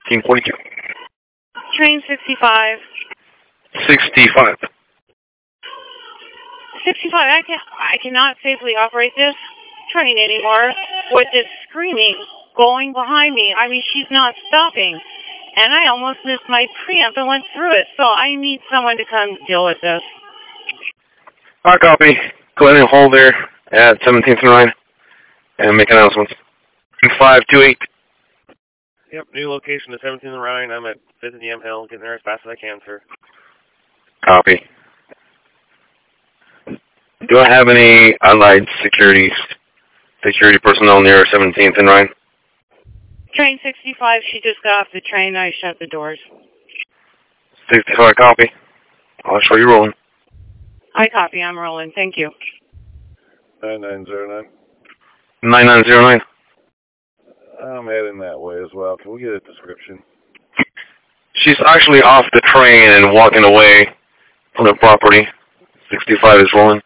1742. Train 65. 65. 65. I cannot safely operate this train anymore with this screaming going behind me. I mean, she's not stopping. And I almost missed my preamp and went through it. So I need someone to come deal with this. Hard copy. Go ahead and hold there at 17th and Ryan and make announcements. 528. Yep, new location to 17th and Ryan. I'm at 5th and Yam Hill. Getting there as fast as I can, sir. Copy. Do I have any allied security personnel near 17th and Ryan? Train 65, she just got off the train. I shut the doors. 65, copy. I'll show you rolling. I copy. I'm rolling. Thank you. 9909. 9909. I'm heading that way as well. Can we get a description? She's actually off the train and walking away from the property. 65 is rolling.